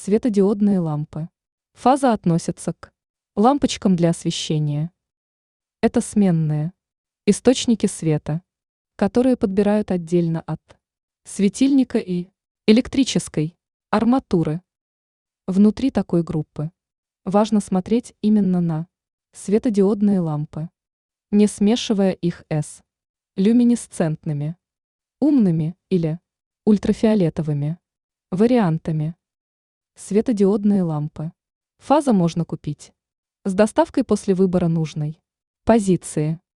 Светодиодные лампы. Фаза относится к лампочкам для освещения. Это сменные источники света, которые подбирают отдельно от светильника и электрической арматуры. Внутри такой группы важно смотреть именно на светодиодные лампы, не смешивая их с люминесцентными, умными или ультрафиолетовыми вариантами. Светодиодные лампы. Фаза можно купить с доставкой после выбора нужной позиции.